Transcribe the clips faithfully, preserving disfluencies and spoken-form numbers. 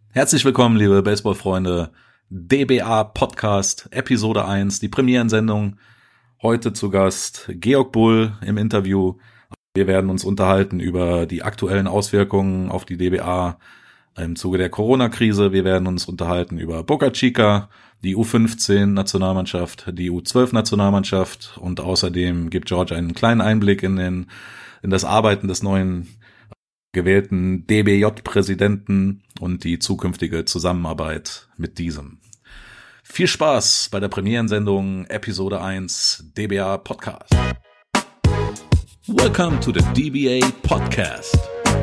Herzlich willkommen, liebe Baseballfreunde. D B A Podcast, Episode eins, die Premierensendung. Heute zu Gast Georg Bull im Interview. Wir werden uns unterhalten über die aktuellen Auswirkungen auf die D B A im Zuge der Corona-Krise. Wir werden uns unterhalten über Boca Chica, die U fünfzehn Nationalmannschaft, die U zwölf Nationalmannschaft und außerdem gibt George einen kleinen Einblick in den in das Arbeiten des neuen gewählten D B J-Präsidenten und die zukünftige Zusammenarbeit mit diesem. Viel Spaß bei der Premierensendung Episode eins D B A Podcast. Welcome to the D B A Podcast.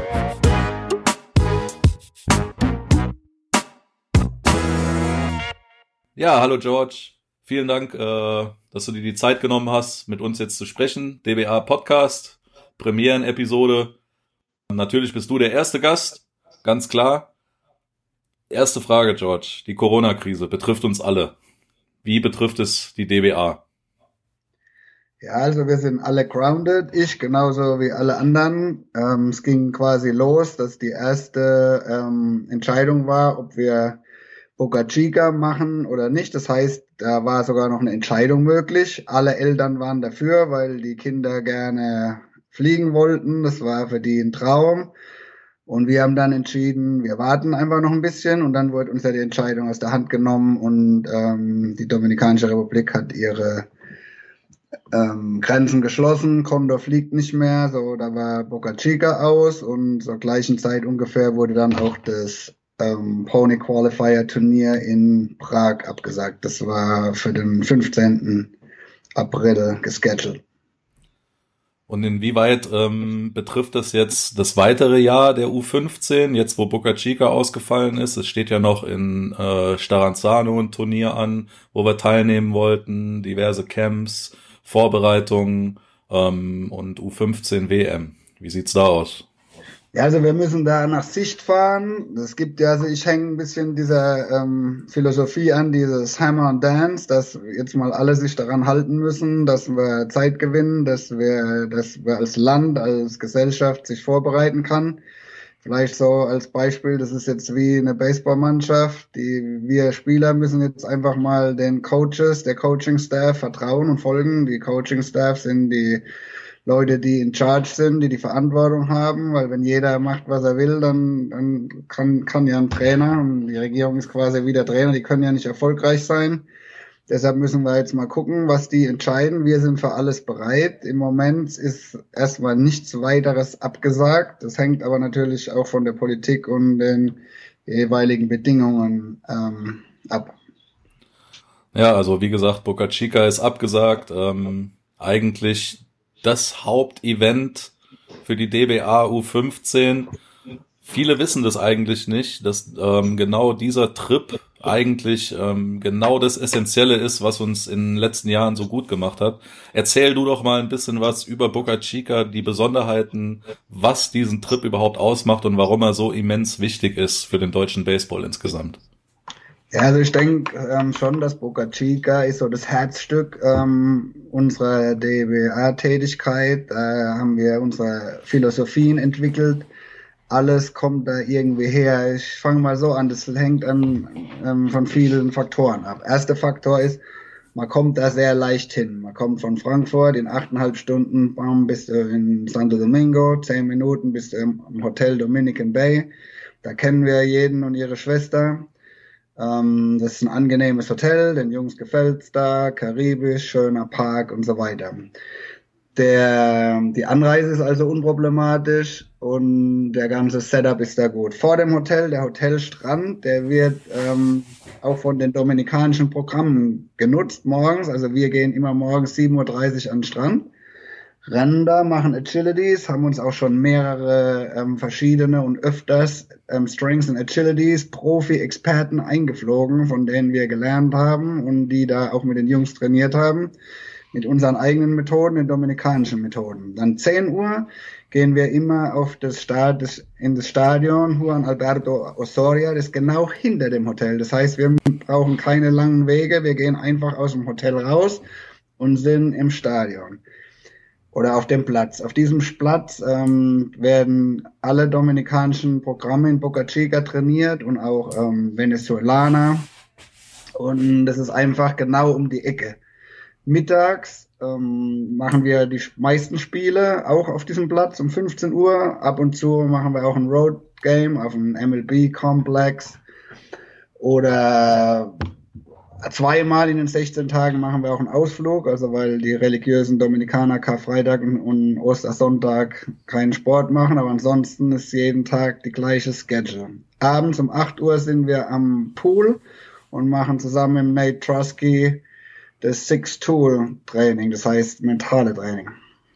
Ja, hallo George. Vielen Dank, äh, dass du dir die Zeit genommen hast, mit uns jetzt zu sprechen. D B A Podcast, Premieren-Episode. Natürlich bist du der erste Gast, ganz klar. Erste Frage, George. Die Corona-Krise betrifft uns alle. Wie betrifft es die D B A? Ja, also wir sind alle grounded, ich genauso wie alle anderen. Ähm, es ging quasi los, dass die erste ähm, Entscheidung war, ob wir Boca Chica machen oder nicht. Das heißt, da war sogar noch eine Entscheidung möglich. Alle Eltern waren dafür, weil die Kinder gerne fliegen wollten. Das war für die ein Traum. Und wir haben dann entschieden, wir warten einfach noch ein bisschen. Und dann wurde uns ja die Entscheidung aus der Hand genommen. Und ähm, die Dominikanische Republik hat ihre ähm, Grenzen geschlossen. Condor fliegt nicht mehr. So, da war Boca Chica aus. Und zur gleichen Zeit ungefähr wurde dann auch das ähm, Pony Qualifier Turnier in Prag abgesagt. Das war für den fünfzehnten April gescheduled. Und inwieweit ähm, betrifft das jetzt das weitere Jahr der U fünfzehn, jetzt wo Boca Chica ausgefallen ist? Es steht ja noch in äh, Staranzano ein Turnier an, wo wir teilnehmen wollten, diverse Camps, Vorbereitungen ähm, und U fünfzehn W M. Wie sieht's da aus? Ja, also wir müssen da nach Sicht fahren. Es gibt ja, also ich hänge ein bisschen dieser ähm, Philosophie an, dieses Hammer and Dance, dass jetzt mal alle sich daran halten müssen, dass wir Zeit gewinnen, dass wir, dass wir als Land, als Gesellschaft sich vorbereiten kann. Vielleicht so als Beispiel, das ist jetzt wie eine Baseballmannschaft. Die, wir Spieler müssen jetzt einfach mal den Coaches, der Coaching-Staff vertrauen und folgen. Die Coaching-Staff sind die Leute, die in Charge sind, die die Verantwortung haben, weil wenn jeder macht, was er will, dann, dann kann, kann ja ein Trainer, und die Regierung ist quasi wie der Trainer, die können ja nicht erfolgreich sein. Deshalb müssen wir jetzt mal gucken, was die entscheiden. Wir sind für alles bereit. Im Moment ist erstmal nichts weiteres abgesagt. Das hängt aber natürlich auch von der Politik und den jeweiligen Bedingungen ähm, ab. Ja, also wie gesagt, Boca Chica ist abgesagt. Ähm, eigentlich das Hauptevent für die D B A U fünfzehn. Viele wissen das eigentlich nicht, dass ähm, genau dieser Trip eigentlich ähm, genau das Essentielle ist, was uns in den letzten Jahren so gut gemacht hat. Erzähl du doch mal ein bisschen was über Boca Chica, die Besonderheiten, was diesen Trip überhaupt ausmacht und warum er so immens wichtig ist für den deutschen Baseball insgesamt. Ja, also ich denke ähm, schon, dass Boca Chica ist so das Herzstück ähm, unserer D B A-Tätigkeit. Da haben wir unsere Philosophien entwickelt. Alles kommt da irgendwie her. Ich fange mal so an, das hängt an ähm, von vielen Faktoren ab. Erster Faktor ist, man kommt da sehr leicht hin. Man kommt von Frankfurt in achteinhalb Stunden, bam, bis äh, in Santo Domingo, zehn Minuten bis ähm, im Hotel Dominican Bay. Da kennen wir jeden und ihre Schwester. Ähm, das ist ein angenehmes Hotel, den Jungs gefällt's da, karibisch, schöner Park und so weiter. Der, die Anreise ist also unproblematisch und der ganze Setup ist da gut. Vor dem Hotel, der Hotelstrand, der wird ähm, auch von den dominikanischen Programmen genutzt morgens. Also wir gehen immer morgens sieben Uhr dreißig an den Strand. Ränder machen Agilities, haben uns auch schon mehrere ähm, verschiedene und öfters ähm, Strengths and Agilities Profi-Experten eingeflogen, von denen wir gelernt haben und die da auch mit den Jungs trainiert haben, mit unseren eigenen Methoden, den dominikanischen Methoden. Dann zehn Uhr gehen wir immer auf das Start, das, in das Stadion Juan Alberto Osorio, das ist genau hinter dem Hotel. Das heißt, wir brauchen keine langen Wege, wir gehen einfach aus dem Hotel raus und sind im Stadion. oder auf dem Platz. Auf diesem Platz ähm, werden alle dominikanischen Programme in Boca Chica trainiert und auch ähm, Venezolaner. Und das ist einfach genau um die Ecke. Mittags ähm, machen wir die meisten Spiele auch auf diesem Platz um fünfzehn Uhr. Ab und zu machen wir auch ein Road Game auf dem M L B-Komplex. Oder zweimal in den sechzehn Tagen machen wir auch einen Ausflug, also weil die religiösen Dominikaner Karfreitag und Ostersonntag keinen Sport machen, aber ansonsten ist jeden Tag die gleiche Schedule. Abends um acht Uhr sind wir am Pool und machen zusammen mit Nate Trusky das Six-Tool-Training, das heißt mentale Training.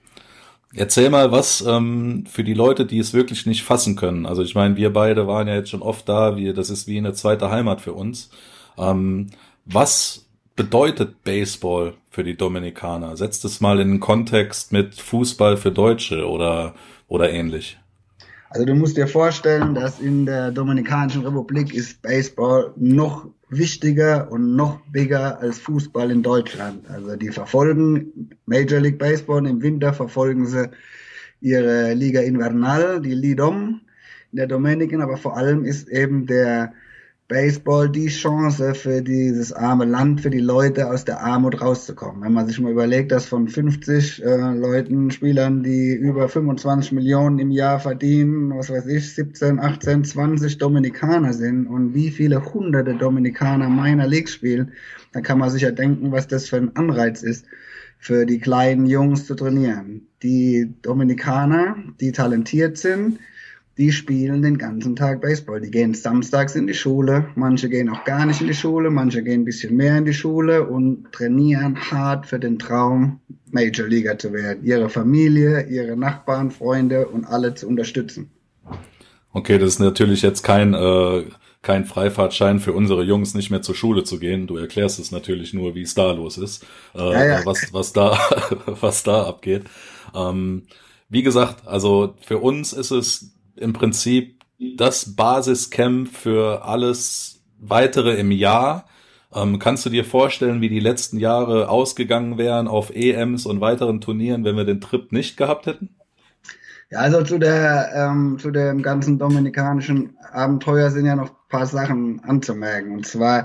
Erzähl mal was ähm, für die Leute, die es wirklich nicht fassen können. Also ich meine, wir beide waren ja jetzt schon oft da, wir, das ist wie eine zweite Heimat für uns. Ähm, was bedeutet Baseball für die Dominikaner? Setzt es mal in den Kontext mit Fußball für Deutsche oder, oder ähnlich. Also du musst dir vorstellen, dass in der Dominikanischen Republik ist Baseball noch wichtiger und noch bigger als Fußball in Deutschland. Also die verfolgen Major League Baseball, im Winter verfolgen sie ihre Liga Invernal, die Lidom in der Dominican, aber vor allem ist eben der Baseball die Chance für dieses arme Land, für die Leute aus der Armut rauszukommen. Wenn man sich mal überlegt, dass von fünfzig äh, Leuten, Spielern, die über fünfundzwanzig Millionen im Jahr verdienen, was weiß ich, siebzehn, achtzehn, zwanzig Dominikaner sind und wie viele hunderte Dominikaner Minor League spielen, dann kann man sich ja denken, was das für ein Anreiz ist, für die kleinen Jungs zu trainieren. Die Dominikaner, die talentiert sind, die spielen den ganzen Tag Baseball. Die gehen samstags in die Schule, manche gehen auch gar nicht in die Schule, manche gehen ein bisschen mehr in die Schule und trainieren hart für den Traum, Major Leaguer zu werden. Ihre Familie, ihre Nachbarn, Freunde und alle zu unterstützen. Okay, das ist natürlich jetzt kein äh, kein Freifahrtschein für unsere Jungs, nicht mehr zur Schule zu gehen. Du erklärst es natürlich nur, wie es da los ist, äh, ja, ja. was was da was da abgeht. Ähm, wie gesagt, also für uns ist es im Prinzip das Basiscamp für alles weitere im Jahr. Ähm, kannst du dir vorstellen, wie die letzten Jahre ausgegangen wären auf E Ms und weiteren Turnieren, wenn wir den Trip nicht gehabt hätten? Ja, also zu der ähm, zu dem ganzen dominikanischen Abenteuer sind ja noch ein paar Sachen anzumerken. Und zwar,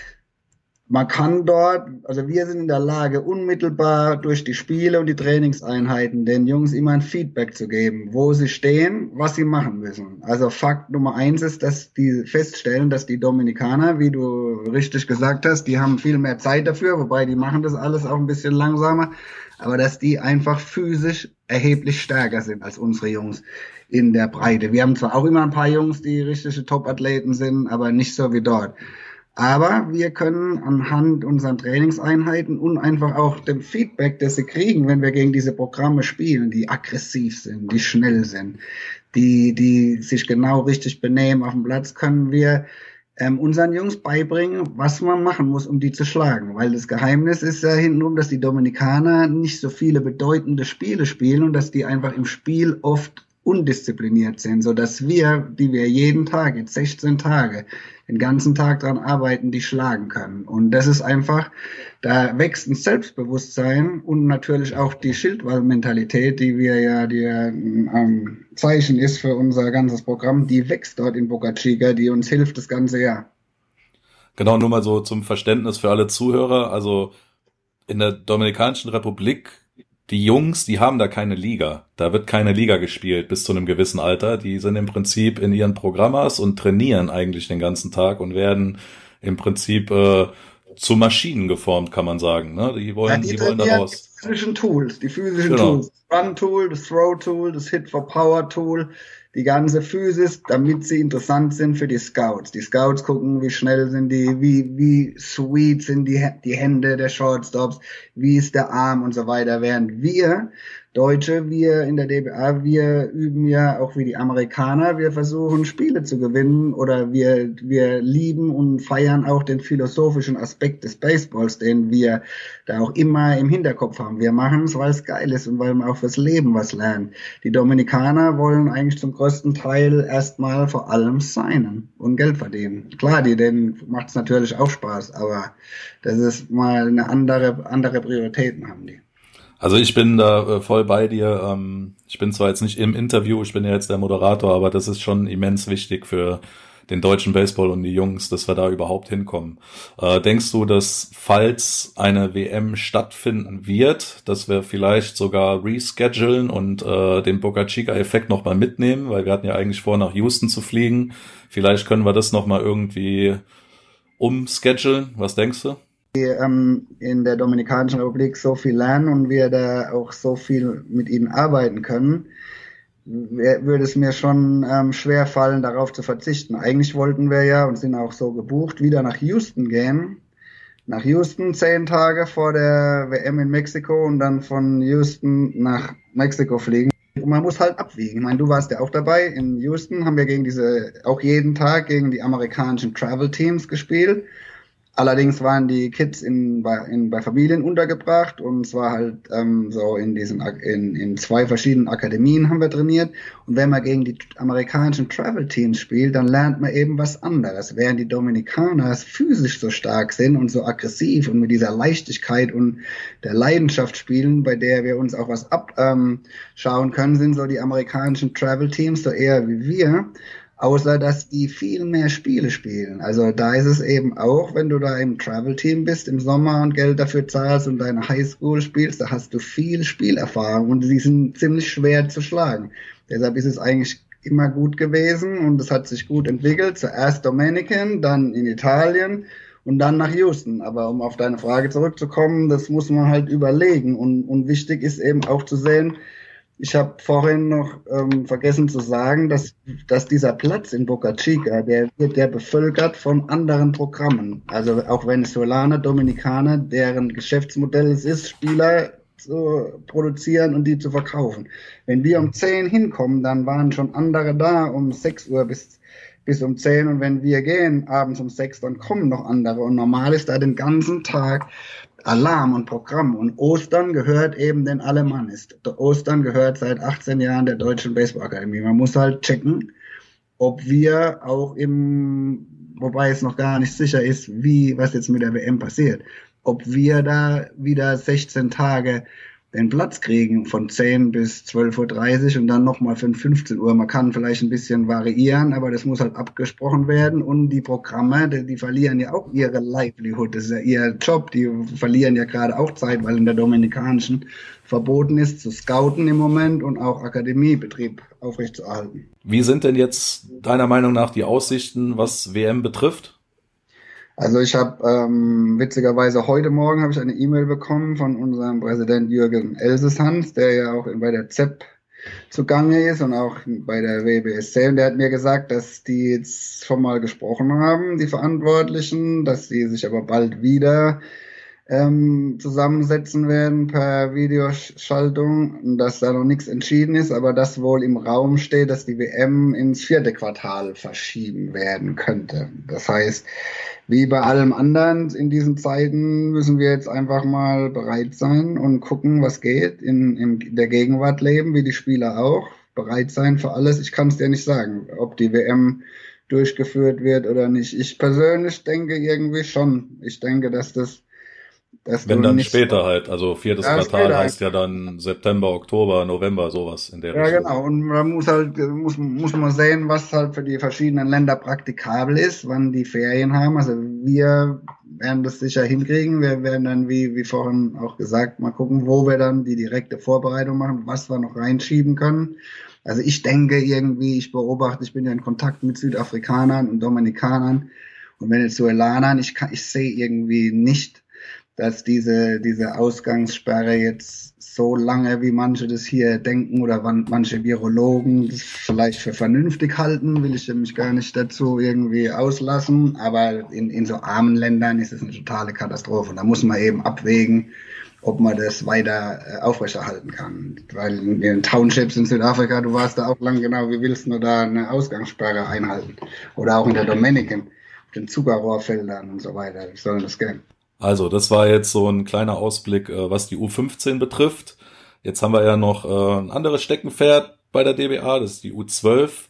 man kann dort, also wir sind in der Lage, unmittelbar durch die Spiele und die Trainingseinheiten den Jungs immer ein Feedback zu geben, wo sie stehen, was sie machen müssen. Also Fakt Nummer eins ist, dass die feststellen, dass die Dominikaner, wie du richtig gesagt hast, die haben viel mehr Zeit dafür, wobei die machen das alles auch ein bisschen langsamer, aber dass die einfach physisch erheblich stärker sind als unsere Jungs in der Breite. Wir haben zwar auch immer ein paar Jungs, die richtige Top-Athleten sind, aber nicht so wie dort. Aber wir können anhand unseren Trainingseinheiten und einfach auch dem Feedback, das sie kriegen, wenn wir gegen diese Programme spielen, die aggressiv sind, die schnell sind, die, die sich genau richtig benehmen auf dem Platz, können wir ähm, unseren Jungs beibringen, was man machen muss, um die zu schlagen. Weil das Geheimnis ist ja hintenrum, dass die Dominikaner nicht so viele bedeutende Spiele spielen und dass die einfach im Spiel oft undiszipliniert sind, so dass wir, die wir jeden Tag, jetzt sechzehn Tage, den ganzen Tag dran arbeiten, die schlagen können. Und das ist einfach, da wächst ein Selbstbewusstsein und natürlich auch die Schildwall-Mentalität, die wir ja, die ein ähm, Zeichen ist für unser ganzes Programm, die wächst dort in Boca Chica, die uns hilft das ganze Jahr. Genau, nur mal so zum Verständnis für alle Zuhörer, also in der Dominikanischen Republik, die Jungs, die haben da keine Liga. Da wird keine Liga gespielt bis zu einem gewissen Alter. Die sind im Prinzip in ihren Programmas und trainieren eigentlich den ganzen Tag und werden im Prinzip äh, zu Maschinen geformt, kann man sagen. Ne? Die wollen, ja, die, die wollen da raus. Die physischen Tools, die physischen genau. Tools. Das Run-Tool, das Throw-Tool, das Hit-for-Power-Tool, die ganze Physis, damit sie interessant sind für die Scouts. Die Scouts gucken, wie schnell sind die, wie, wie sweet sind die, die Hände der Shortstops, wie ist der Arm und so weiter. Während wir Deutsche, wir in der D B A, wir üben ja auch wie die Amerikaner, wir versuchen Spiele zu gewinnen oder wir, wir lieben und feiern auch den philosophischen Aspekt des Baseballs, den wir da auch immer im Hinterkopf haben. Wir machen es, weil es geil ist und weil wir auch fürs Leben was lernen. Die Dominikaner wollen eigentlich zum größten Teil erstmal vor allem signen und Geld verdienen. Klar, die, denen macht es natürlich auch Spaß, aber das ist mal eine andere, andere Prioritäten haben die. Also ich bin da äh, voll bei dir. Ähm, ich bin zwar jetzt nicht im Interview, ich bin ja jetzt der Moderator, aber das ist schon immens wichtig für den deutschen Baseball und die Jungs, dass wir da überhaupt hinkommen. Äh, denkst du, dass falls eine W M stattfinden wird, dass wir vielleicht sogar reschedulen und äh, den Boca Chica-Effekt nochmal mitnehmen? Weil wir hatten ja eigentlich vor, nach Houston zu fliegen. Vielleicht können wir das nochmal irgendwie umschedulen. Was denkst du? Wir ähm, in der Dominikanischen Republik so viel lernen und wir da auch so viel mit ihnen arbeiten können, würde es mir schon ähm, schwer fallen, darauf zu verzichten. Eigentlich wollten wir ja und sind auch so gebucht, wieder nach Houston gehen. Nach Houston zehn Tage vor der W M in Mexiko und dann von Houston nach Mexiko fliegen. Und man muss halt abwiegen. Ich meine, du warst ja auch dabei. In Houston haben wir gegen diese, auch jeden Tag gegen die amerikanischen Travel Teams gespielt. Allerdings waren die Kids in, bei, in, bei Familien untergebracht und zwar halt ähm, so in diesen in, in zwei verschiedenen Akademien haben wir trainiert. Und wenn man gegen die amerikanischen Travel Teams spielt, dann lernt man eben was anderes. Während die Dominikaner physisch so stark sind und so aggressiv und mit dieser Leichtigkeit und der Leidenschaft spielen, bei der wir uns auch was abschauen ähm, können, sind so die amerikanischen Travel Teams so eher wie wir. Außer, dass die viel mehr Spiele spielen. Also da ist es eben auch, wenn du da im Travel-Team bist im Sommer und Geld dafür zahlst und deine Highschool spielst, da hast du viel Spielerfahrung und die sind ziemlich schwer zu schlagen. Deshalb ist es eigentlich immer gut gewesen und es hat sich gut entwickelt. Zuerst Dominican, dann in Italien und dann nach Houston. Aber um auf deine Frage zurückzukommen, das muss man halt überlegen. Und, und wichtig ist eben auch zu sehen, ich habe vorhin noch ähm, vergessen zu sagen, dass, dass dieser Platz in Boca Chica, der wird ja bevölkert von anderen Programmen. Also auch Venezolaner, Dominikaner, deren Geschäftsmodell es ist, Spieler zu produzieren und die zu verkaufen. Wenn wir um zehn hinkommen, dann waren schon andere da um sechs Uhr bis, bis um zehn. Und wenn wir gehen abends um sechs, dann kommen noch andere. Und normal ist da den ganzen Tag Alarm und Programm. Und Ostern gehört eben den Alemannist. Ostern gehört seit achtzehn Jahren der Deutschen Baseballakademie. Man muss halt checken, ob wir auch im, wobei es noch gar nicht sicher ist, wie, was jetzt mit der W M passiert, ob wir da wieder sechzehn Tage den Platz kriegen von zehn bis zwölf Uhr dreißig und dann nochmal von fünfzehn Uhr. Man kann vielleicht ein bisschen variieren, aber das muss halt abgesprochen werden. Und die Programme, die, die verlieren ja auch ihre Livelihood. Das ist ja ihr Job. Die verlieren ja gerade auch Zeit, weil in der Dominikanischen verboten ist, zu scouten im Moment und auch Akademiebetrieb aufrechtzuerhalten. Wie sind denn jetzt deiner Meinung nach die Aussichten, was W M betrifft? Also ich habe ähm, witzigerweise heute Morgen habe ich eine E-Mail bekommen von unserem Präsident Jürgen Elseshans, der ja auch bei der Z E P zugange ist und auch bei der W B S C. Und der hat mir gesagt, dass die jetzt schon mal gesprochen haben, die Verantwortlichen, dass sie sich aber bald wieder ähm, zusammensetzen werden per Videoschaltung und dass da noch nichts entschieden ist, aber dass wohl im Raum steht, dass die W M ins vierte Quartal verschieben werden könnte. Das heißt, wie bei allem anderen in diesen Zeiten müssen wir jetzt einfach mal bereit sein und gucken, was geht, in, in der Gegenwart leben, wie die Spieler auch, bereit sein für alles. Ich kann es dir nicht sagen, ob die W M durchgeführt wird oder nicht. Ich persönlich denke irgendwie schon. Ich denke, dass das dass Wenn dann später halt, also viertes ja, Quartal heißt ja dann September, Oktober, November, sowas in der Ja, Richtung. genau. Und man muss halt, muss, muss man sehen, was halt für die verschiedenen Länder praktikabel ist, wann die Ferien haben. Also wir werden das sicher hinkriegen. Wir werden dann, wie, wie vorhin auch gesagt, mal gucken, wo wir dann die direkte Vorbereitung machen, was wir noch reinschieben können. Also ich denke irgendwie, ich beobachte, ich bin ja in Kontakt mit Südafrikanern und Dominikanern und Venezolanern. Ich kann, ich sehe irgendwie nicht, dass diese, diese Ausgangssperre jetzt so lange, wie manche das hier denken oder wann manche Virologen das vielleicht für vernünftig halten, will ich mich gar nicht dazu irgendwie auslassen. Aber in, in so armen Ländern ist es eine totale Katastrophe. Und da muss man eben abwägen, ob man das weiter äh, aufrechterhalten kann. Weil in den Townships in Südafrika, du warst da auch lang, genau, wie willst du da eine Ausgangssperre einhalten? Oder auch in der Dominican, auf den Zuckerrohrfeldern und so weiter. Wie soll das gehen? Also, das war jetzt so ein kleiner Ausblick, was die U fünfzehn betrifft. Jetzt haben wir ja noch ein anderes Steckenpferd bei der D B A, das ist die U zwölf.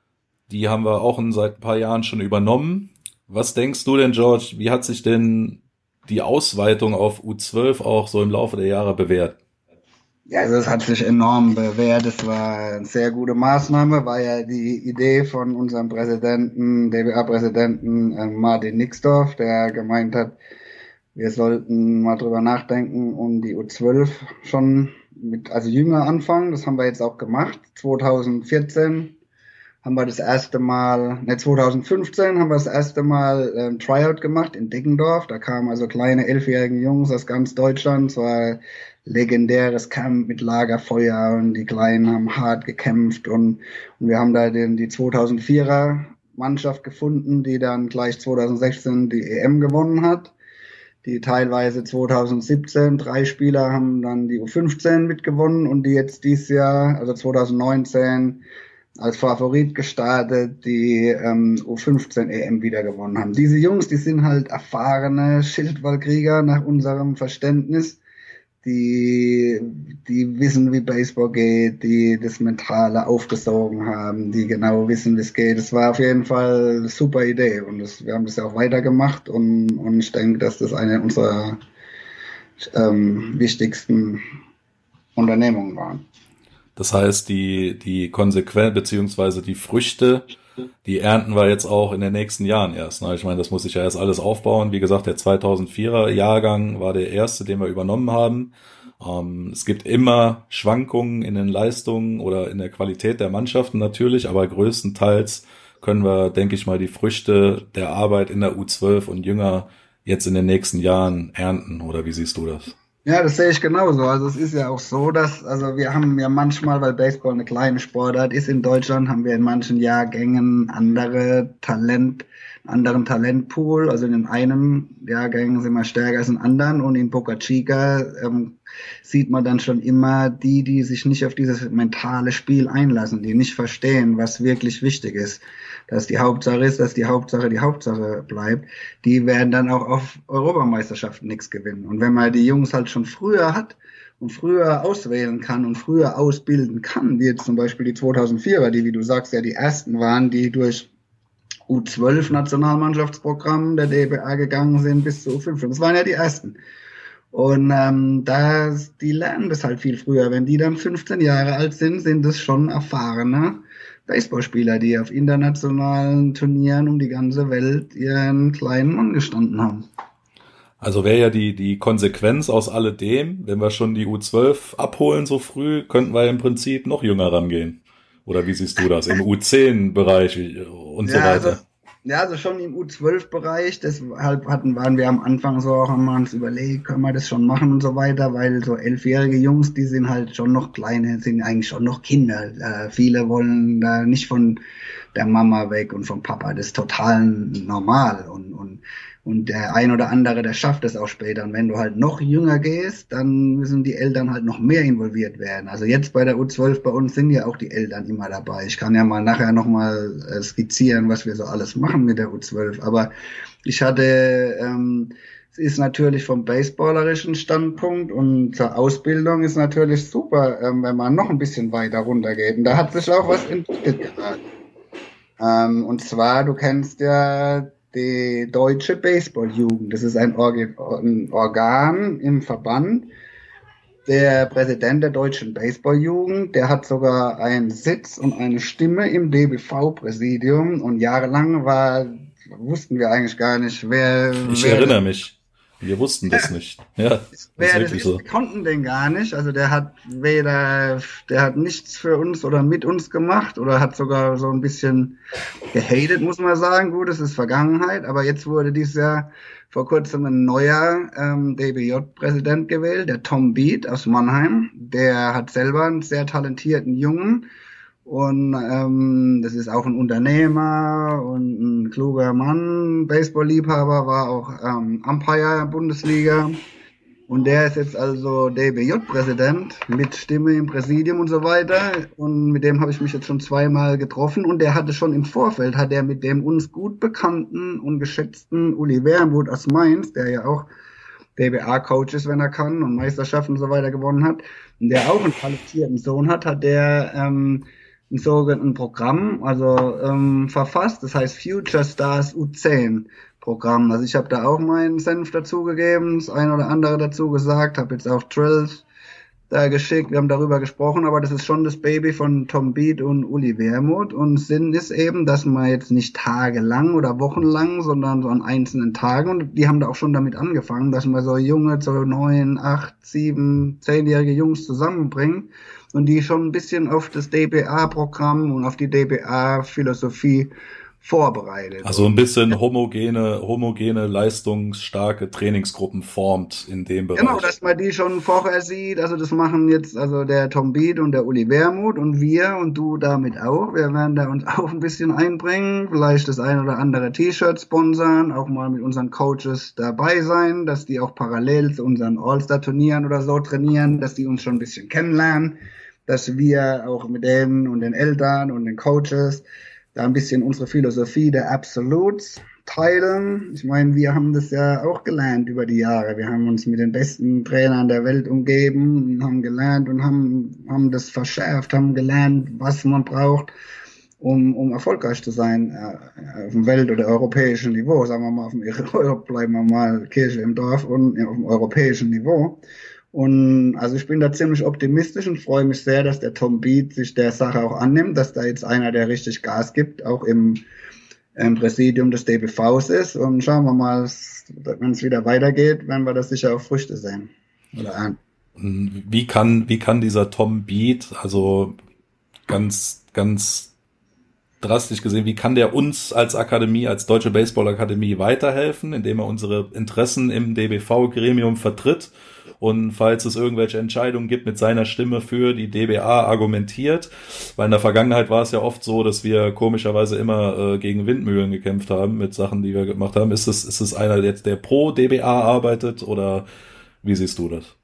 Die haben wir auch seit ein paar Jahren schon übernommen. Was denkst du denn, George, wie hat sich denn die Ausweitung auf U zwölf auch so im Laufe der Jahre bewährt? Ja, also es hat sich enorm bewährt. Es war eine sehr gute Maßnahme, war ja die Idee von unserem Präsidenten, D B A-Präsidenten äh, Martin Nixdorf, der gemeint hat, wir sollten mal drüber nachdenken und die U zwölf schon mit, also jünger anfangen. Das haben wir jetzt auch gemacht. zwanzig vierzehn haben wir das erste Mal, ne, zwanzig fünfzehn haben wir das erste Mal ähm, Tryout gemacht in Deggendorf. Da kamen also kleine elfjährige Jungs aus ganz Deutschland. Es war ein legendäres Camp mit Lagerfeuer und die Kleinen haben hart gekämpft und, und wir haben da den, die zweitausendvierer Mannschaft gefunden, die dann gleich zwanzig sechzehn die E M gewonnen hat. Die teilweise zwanzig siebzehn, drei Spieler haben dann die U fünfzehn mitgewonnen und die jetzt dieses Jahr, also zwanzig neunzehn, als Favorit gestartet, die ähm, U fünfzehn E M wieder gewonnen haben. Diese Jungs, die sind halt erfahrene Schildwallkrieger nach unserem Verständnis. Die, die wissen, wie Baseball geht, die das Mentale aufgesogen haben, die genau wissen, wie es geht. Es war auf jeden Fall eine super Idee und das, wir haben das ja auch weitergemacht und, und ich denke, dass das eine unserer ähm, wichtigsten Unternehmungen war. Das heißt, die, die Konsequenz, beziehungsweise die Früchte, die ernten wir jetzt auch in den nächsten Jahren erst. Ne? Ich meine, das muss sich ja erst alles aufbauen. Wie gesagt, der zweitausendvierer Jahrgang war der erste, den wir übernommen haben. Ähm, es gibt immer Schwankungen in den Leistungen oder in der Qualität der Mannschaften natürlich, aber größtenteils können wir, denke ich mal, die Früchte der Arbeit in der U zwölf und jünger jetzt in den nächsten Jahren ernten. Oder wie siehst du das? Ja, das sehe ich genauso. Also es ist ja auch so, dass, also wir haben ja manchmal, weil Baseball eine kleine Sportart ist in Deutschland, haben wir in manchen Jahrgängen andere Talent, anderen Talentpool. Also in einem Jahrgang sind wir stärker als in anderen und in Boca Chica ähm, sieht man dann schon immer die, die sich nicht auf dieses mentale Spiel einlassen, die nicht verstehen, was wirklich wichtig ist. Dass die Hauptsache ist, dass die Hauptsache die Hauptsache bleibt, die werden dann auch auf Europameisterschaften nichts gewinnen. Und wenn man die Jungs halt schon früher hat und früher auswählen kann und früher ausbilden kann, wie jetzt zum Beispiel die zweitausendvierer, die, wie du sagst, ja die ersten waren, die durch U zwölf Nationalmannschaftsprogramm der D B A gegangen sind bis zu U fünfzehn. Das waren ja die ersten. Und ähm, da, die lernen das halt viel früher. Wenn die dann fünfzehn Jahre alt sind, sind das schon erfahrene Baseballspieler, die auf internationalen Turnieren um die ganze Welt ihren kleinen Mann gestanden haben. Also wäre ja die, die Konsequenz aus alledem, wenn wir schon die U zwölf abholen so früh, könnten wir im Prinzip noch jünger rangehen. Oder wie siehst du das? Im U zehn Bereich und ja, so weiter. Also, ja, also schon im U zwölf Bereich, deshalb hatten, waren wir am Anfang so auch, haben wir uns überlegt, können wir das schon machen und so weiter, weil so elfjährige Jungs, die sind halt schon noch kleine, sind eigentlich schon noch Kinder. Äh, viele wollen da nicht von der Mama weg und vom Papa, das ist total normal und, und Und der ein oder andere, der schafft es auch später. Und wenn du halt noch jünger gehst, dann müssen die Eltern halt noch mehr involviert werden. Also jetzt bei der U zwölf bei uns sind ja auch die Eltern immer dabei. Ich kann ja mal nachher nochmal skizzieren, was wir so alles machen mit der U zwölf. Aber ich hatte, ähm, es ist natürlich vom baseballerischen Standpunkt und zur Ausbildung ist natürlich super, ähm, wenn man noch ein bisschen weiter runtergeht. Und da hat sich auch was entwickelt gerade. Ähm, und zwar, du kennst ja die Deutsche Baseballjugend. Das ist ein, Organ, ein Organ im Verband. Der Präsident der Deutschen Baseballjugend, der hat sogar einen Sitz und eine Stimme im D B V-Präsidium. Und jahrelang war, wussten wir eigentlich gar nicht, wer... Ich wer erinnere mich. Wir wussten das nicht. Ja, das wer ist das wirklich ist, so. wir konnten den gar nicht. Also der hat weder, der hat nichts für uns oder mit uns gemacht oder hat sogar so ein bisschen gehatet, muss man sagen. Gut, das ist Vergangenheit. Aber jetzt wurde dieses Jahr vor kurzem ein neuer ähm, D B J-Präsident gewählt, der Tom Beat aus Mannheim. Der hat selber einen sehr talentierten Jungen. Und ähm, das ist auch ein Unternehmer und ein kluger Mann, Baseball-Liebhaber, war auch ähm, Umpire Bundesliga. Und der ist jetzt also D B J-Präsident mit Stimme im Präsidium und so weiter. Und mit dem habe ich mich jetzt schon zweimal getroffen. Und der hatte schon im Vorfeld, hat er mit dem uns gut bekannten und geschätzten Uli Wernmuth aus Mainz, der ja auch D B A-Coach ist, wenn er kann, und Meisterschaften und so weiter gewonnen hat, und der auch einen talentierten Sohn hat, hat der ähm, ein sogenannten Programm, also ähm, verfasst, das heißt Future Stars U zehn Programm. Also ich habe da auch meinen Senf dazugegeben, das eine oder andere dazu gesagt, habe jetzt auch Trills da geschickt, wir haben darüber gesprochen, aber das ist schon das Baby von Tom Beat und Uli Wermuth. Und Sinn ist eben, dass man jetzt nicht tagelang oder wochenlang, sondern so an einzelnen Tagen, und die haben da auch schon damit angefangen, dass man so junge, so neun, acht, sieben, zehnjährige Jungs zusammenbringt und die schon ein bisschen auf das D B A-Programm und auf die D B A-Philosophie vorbereitet. Also ein bisschen homogene, homogene, leistungsstarke Trainingsgruppen formt in dem Bereich. Genau, dass man die schon vorher sieht. Also das machen jetzt also der Tom Beat und der Uli Wermuth und wir und du damit auch. Wir werden da uns auch ein bisschen einbringen, vielleicht das ein oder andere T-Shirt sponsern, auch mal mit unseren Coaches dabei sein, dass die auch parallel zu unseren All-Star-Turnieren oder so trainieren, dass die uns schon ein bisschen kennenlernen, dass wir auch mit denen und den Eltern und den Coaches da ein bisschen unsere Philosophie der Absolutes teilen. Ich meine, wir haben das ja auch gelernt über die Jahre. Wir haben uns mit den besten Trainern der Welt umgeben, haben gelernt und haben, haben das verschärft, haben gelernt, was man braucht, um, um erfolgreich zu sein äh, auf dem Welt- oder europäischen Niveau. Sagen wir mal, auf dem Europa bleiben wir mal Kirche im Dorf und ja, auf dem europäischen Niveau. Und also ich bin da ziemlich optimistisch und freue mich sehr, dass der Tom Beat sich der Sache auch annimmt, dass da jetzt einer, der richtig Gas gibt, auch im, im Präsidium des D B Vs ist. Und schauen wir mal, wenn es wieder weitergeht, werden wir das sicher auch Früchte sehen. Oder an. Wie kann, wie kann dieser Tom Beat, also ganz, ganz drastisch gesehen, wie kann der uns als Akademie, als Deutsche Baseball-Akademie weiterhelfen, indem er unsere Interessen im D B V-Gremium vertritt? Und falls es irgendwelche Entscheidungen gibt, mit seiner Stimme für die D B A argumentiert, weil in der Vergangenheit war es ja oft so, dass wir komischerweise immer äh, gegen Windmühlen gekämpft haben mit Sachen, die wir gemacht haben. Ist es, ist es einer jetzt, der pro D B A arbeitet, oder wie siehst du das?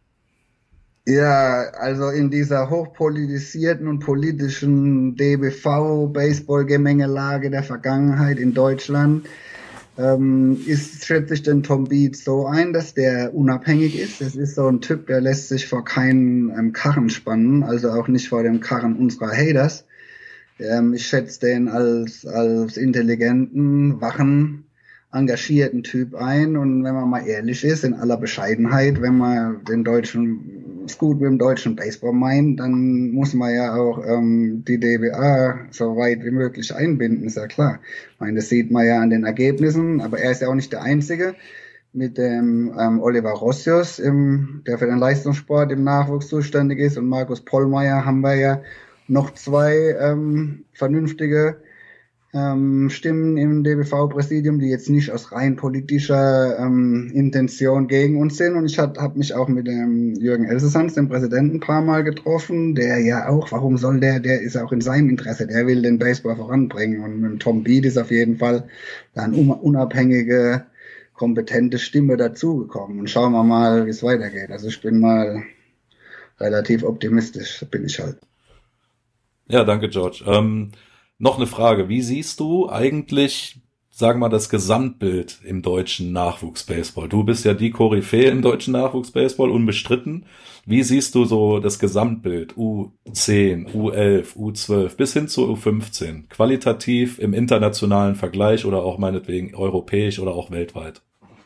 Ja, also in dieser hochpolitisierten und politischen D B V-Baseball-Gemengelage der Vergangenheit in Deutschland Ähm, ist, schätze ich den Tom Beat so ein, dass der unabhängig ist. Das ist so ein Typ, der lässt sich vor keinen ähm, Karren spannen, also auch nicht vor dem Karren unserer Haters. Ähm, ich schätze den als, als intelligenten, wachen, engagierten Typ ein. Und wenn man mal ehrlich ist, in aller Bescheidenheit, wenn man den deutschen, es gut mit dem deutschen Baseball meint, dann muss man ja auch ähm, die D B A so weit wie möglich einbinden, ist ja klar. Ich meine, das sieht man ja an den Ergebnissen, aber er ist ja auch nicht der Einzige. Mit dem ähm, Oliver Rossius, im, der für den Leistungssport im Nachwuchs zuständig ist, und Markus Pollmeier haben wir ja noch zwei ähm, vernünftige ähm, Stimmen im D B V-Präsidium, die jetzt nicht aus rein politischer ähm, Intention gegen uns sind. Und ich habe mich auch mit dem Jürgen Elsesans, dem Präsidenten, ein paar Mal getroffen, der ja auch, warum soll der, der ist auch in seinem Interesse, der will den Baseball voranbringen. Und mit Tom Beat ist auf jeden Fall da eine unabhängige, kompetente Stimme dazugekommen. Und schauen wir mal, wie es weitergeht. Also ich bin mal relativ optimistisch, bin ich halt. Ja, danke, George. Ähm, noch eine Frage. Wie siehst du eigentlich, sagen wir mal, das Gesamtbild im deutschen Nachwuchsbaseball? Du bist ja die Koryphäe im deutschen Nachwuchsbaseball, unbestritten. Wie siehst du so das Gesamtbild? U zehn, U elf, U zwölf bis hin zu U fünfzehn. Qualitativ im internationalen Vergleich oder auch meinetwegen europäisch oder auch weltweit?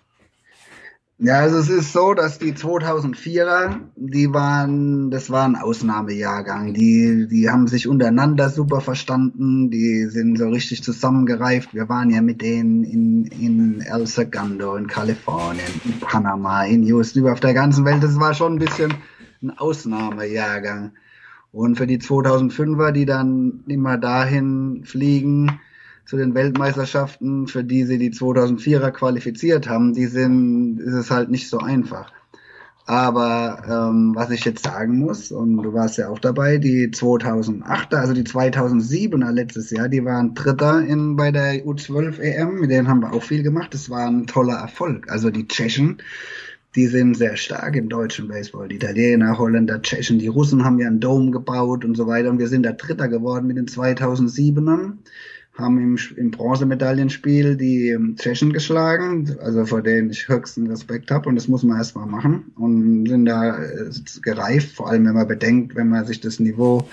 Ja, also es ist so, dass die zweitausendvierer, die waren, das war ein Ausnahmejahrgang. Die, die haben sich untereinander super verstanden, die sind so richtig zusammengereift. Wir waren ja mit denen in, in El Segundo, in Kalifornien, in Panama, in Houston, über auf der ganzen Welt. Das war schon ein bisschen ein Ausnahmejahrgang. Und für die zweitausendfünfer, die dann immer dahin fliegen, zu den Weltmeisterschaften, für die sie die zweitausendvierer qualifiziert haben, die sind, ist es halt nicht so einfach. Aber ähm, was ich jetzt sagen muss, und du warst ja auch dabei, die zweitausendachter, also die zweitausendsiebener letztes Jahr, die waren Dritter in, bei der U zwölf E M, mit denen haben wir auch viel gemacht. Das war ein toller Erfolg. Also die Tschechen, die sind sehr stark im deutschen Baseball. Die Italiener, Holländer, Tschechen, die Russen haben ja einen Dome gebaut und so weiter. Und wir sind da Dritter geworden mit den zweitausendsiebenern. Haben im, im Bronzemedaillenspiel die Tschechen geschlagen, also vor denen ich höchsten Respekt habe, und das muss man erstmal machen, und sind da äh, gereift, vor allem wenn man bedenkt, wenn man sich das Niveau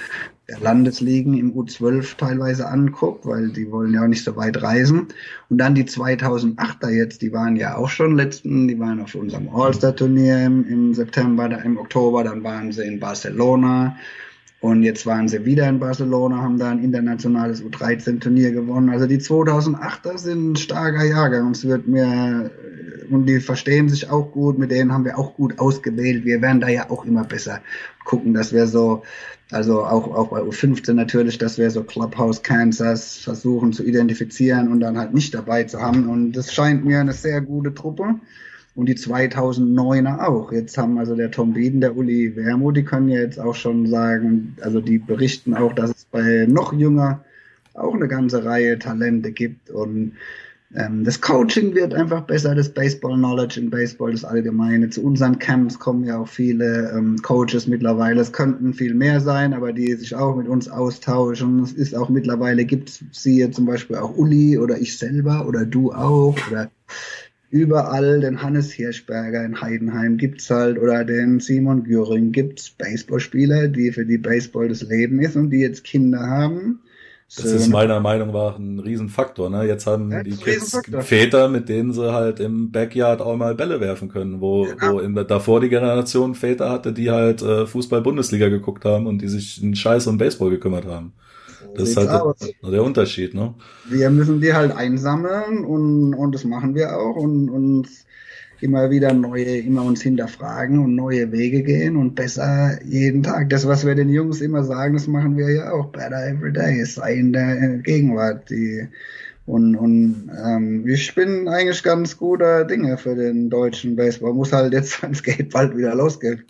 der Landesligen im U zwölf teilweise anguckt, weil die wollen ja auch nicht so weit reisen. Und dann die zweitausendachter jetzt, die waren ja auch schon letzten, die waren auf unserem All-Star-Turnier im, im September, im Oktober, dann waren sie in Barcelona. Und jetzt waren sie wieder in Barcelona, haben da ein internationales U dreizehn Turnier gewonnen. Also die zweitausendachter sind ein starker Jahrgang. Und es wird mir, und die verstehen sich auch gut, mit denen haben wir auch gut ausgewählt. Wir werden da ja auch immer besser gucken, dass wir so, also auch, auch bei U fünfzehn natürlich, dass wir so Clubhouse Kansas versuchen zu identifizieren und dann halt nicht dabei zu haben. Und das scheint mir eine sehr gute Truppe. Und die zweitausenddeuner auch. Jetzt haben also der Tom Bieden, der Uli Wermuth, die können ja jetzt auch schon sagen, also die berichten auch, dass es bei noch jünger auch eine ganze Reihe Talente gibt. Und ähm, das Coaching wird einfach besser, das Baseball-Knowledge in Baseball, das Allgemeine. Zu unseren Camps kommen ja auch viele ähm, Coaches mittlerweile. Es könnten viel mehr sein, aber die sich auch mit uns austauschen. Es ist auch mittlerweile, gibt es sie zum Beispiel auch Uli oder ich selber oder du auch oder überall den Hannes Hirschberger in Heidenheim gibt's halt oder den Simon Göring gibt's Baseballspieler, die für die Baseball das Leben ist und die jetzt Kinder haben. Das Söhne. Ist meiner Meinung nach ein Riesenfaktor, ne? Jetzt haben ja, die Kids Väter, mit denen sie halt im Backyard auch mal Bälle werfen können, wo, ja. wo in der, davor die Generation Väter hatte, die halt äh, Fußball-Bundesliga geguckt haben und die sich einen Scheiß um Baseball gekümmert haben. Das ist halt der, der Unterschied, ne? Wir müssen die halt einsammeln und, und das machen wir auch und, und immer wieder neue, immer uns hinterfragen und neue Wege gehen und besser jeden Tag. Das, was wir den Jungs immer sagen, das machen wir ja auch. Better every day. Es sei in der Gegenwart. Die, und, und, ähm, ich bin eigentlich ganz guter Dinge für den deutschen Baseball. Muss halt jetzt, wenn es geht, bald wieder losgehen.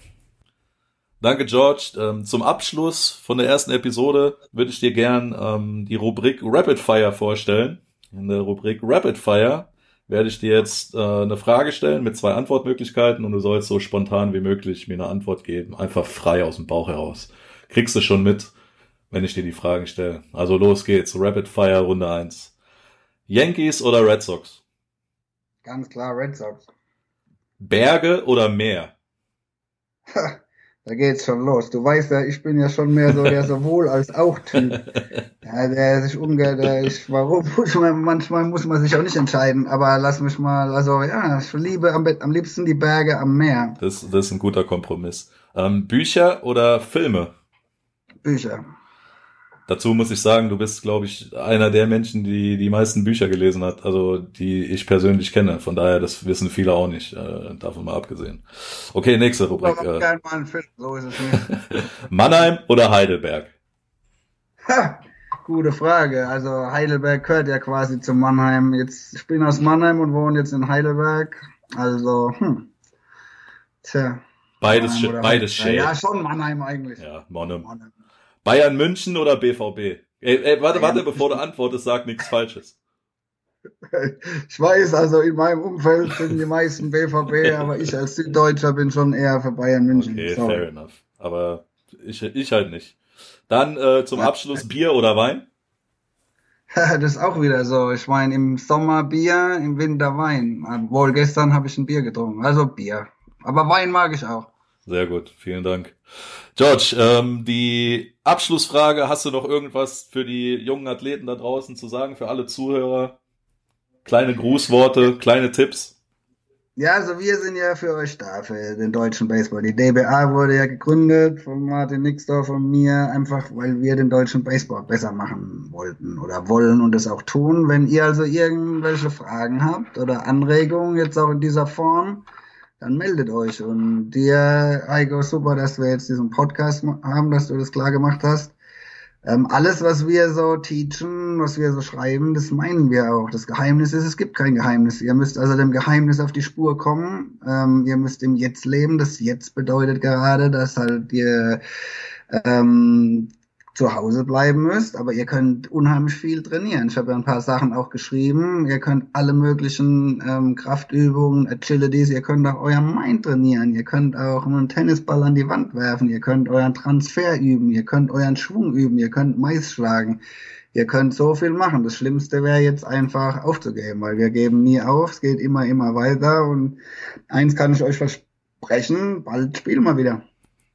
Danke, George. Ähm, zum Abschluss von der ersten Episode würde ich dir gern ähm, die Rubrik Rapid Fire vorstellen. In der Rubrik Rapid Fire werde ich dir jetzt äh, eine Frage stellen mit zwei Antwortmöglichkeiten und du sollst so spontan wie möglich mir eine Antwort geben. Einfach frei aus dem Bauch heraus. Kriegst du schon mit, wenn ich dir die Fragen stelle. Also los geht's. Rapid Fire Runde eins. Yankees oder Red Sox? Ganz klar Red Sox. Berge oder Meer? Da geht's schon los. Du weißt ja, ich bin ja schon mehr so der sowohl als auch Typ. Ja, der sich umgeht, der ich, warum muss man, manchmal muss man sich auch nicht entscheiden, aber lass mich mal, also ja, ich liebe am, am liebsten die Berge am Meer. Das, das ist ein guter Kompromiss. Ähm, Bücher oder Filme? Bücher. Dazu muss ich sagen, du bist, glaube ich, einer der Menschen, die die meisten Bücher gelesen hat, also die ich persönlich kenne. Von daher, das wissen viele auch nicht, äh, davon mal abgesehen. Okay, nächste Rubrik. Äh, mal einen Film, so ist es nicht. Mannheim oder Heidelberg? Ha, gute Frage. Also Heidelberg gehört ja quasi zu Mannheim. Jetzt, ich bin aus Mannheim und wohne jetzt in Heidelberg. Also, hm. Tja. Beides, beides schön. Ja, schon Mannheim eigentlich. Ja, Mannheim. Mannheim. Bayern München oder B V B? Ey, ey, warte, warte, bevor du antwortest, sag nichts Falsches. Ich weiß, also in meinem Umfeld sind die meisten B V B, aber ich als Süddeutscher bin schon eher für Bayern München. Okay, Sorry. Fair enough. Aber ich, ich halt nicht. Dann äh, zum Abschluss Bier oder Wein? Das ist auch wieder so. Ich meine, im Sommer Bier, im Winter Wein. Obwohl, gestern habe ich ein Bier getrunken. Also Bier. Aber Wein mag ich auch. Sehr gut, vielen Dank. George, ähm, die Abschlussfrage, hast du noch irgendwas für die jungen Athleten da draußen zu sagen, für alle Zuhörer? Kleine Grußworte, kleine Tipps? Ja, also wir sind ja für euch da, für den deutschen Baseball. Die D B A wurde ja gegründet von Martin Nixdorf und mir, einfach weil wir den deutschen Baseball besser machen wollten oder wollen und es auch tun. Wenn ihr also irgendwelche Fragen habt oder Anregungen jetzt auch in dieser Form, dann meldet euch. Und dir, Heiko, super, dass wir jetzt diesen Podcast haben, dass du das klar gemacht hast. Ähm, alles, was wir so teachen, was wir so schreiben, das meinen wir auch. Das Geheimnis ist, es gibt kein Geheimnis. Ihr müsst also dem Geheimnis auf die Spur kommen. Ähm, ihr müsst im Jetzt leben. Das Jetzt bedeutet gerade, dass halt ihr ähm, zu Hause bleiben müsst, aber ihr könnt unheimlich viel trainieren. Ich habe ja ein paar Sachen auch geschrieben. Ihr könnt alle möglichen ähm, Kraftübungen, Agilities, ihr könnt auch euer Mind trainieren. Ihr könnt auch einen Tennisball an die Wand werfen. Ihr könnt euren Transfer üben. Ihr könnt euren Schwung üben. Ihr könnt Mais schlagen. Ihr könnt so viel machen. Das Schlimmste wäre jetzt einfach aufzugeben, weil wir geben nie auf. Es geht immer, immer weiter. Und eins kann ich euch versprechen, bald spielen wir wieder.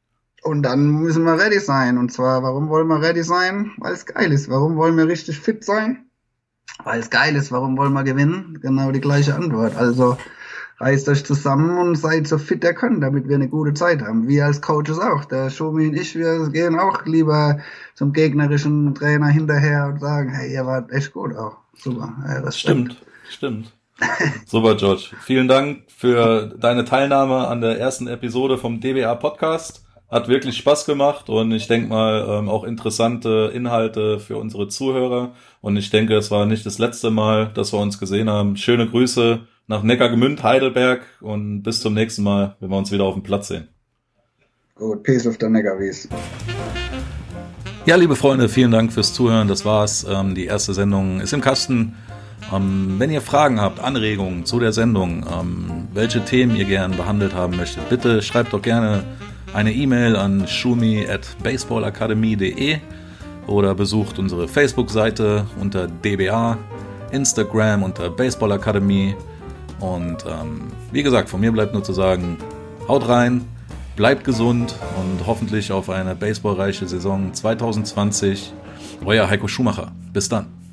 Und dann müssen wir ready sein. Und zwar, warum wollen wir ready sein? Weil es geil ist. Warum wollen wir richtig fit sein? Weil es geil ist. Warum wollen wir gewinnen? Genau die gleiche Antwort. Also reißt euch zusammen und seid so fit ihr könnt, damit wir eine gute Zeit haben. Wir als Coaches auch. Der Schumi und ich, wir gehen auch lieber zum gegnerischen Trainer hinterher und sagen, hey, ihr wart echt gut auch. Super. Ja, stimmt, stimmt. Super, George. Vielen Dank für deine Teilnahme an der ersten Episode vom D B A Podcast. Hat wirklich Spaß gemacht und ich denke mal ähm, auch interessante Inhalte für unsere Zuhörer. Und ich denke, es war nicht das letzte Mal, dass wir uns gesehen haben. Schöne Grüße nach Neckargemünd, Heidelberg und bis zum nächsten Mal, wenn wir uns wieder auf dem Platz sehen. Gut, peace auf der Neckarwies. Ja, liebe Freunde, vielen Dank fürs Zuhören. Das war's. Ähm, die erste Sendung ist im Kasten. Ähm, wenn ihr Fragen habt, Anregungen zu der Sendung, ähm, welche Themen ihr gerne behandelt haben möchtet, bitte schreibt doch gerne eine E-Mail an schumi at baseballakademie punkt de oder besucht unsere Facebook-Seite unter D B A, Instagram unter Baseballakademie und ähm, wie gesagt, von mir bleibt nur zu sagen, haut rein, bleibt gesund und hoffentlich auf eine baseballreiche Saison zwanzig zwanzig. Euer Heiko Schumacher. Bis dann.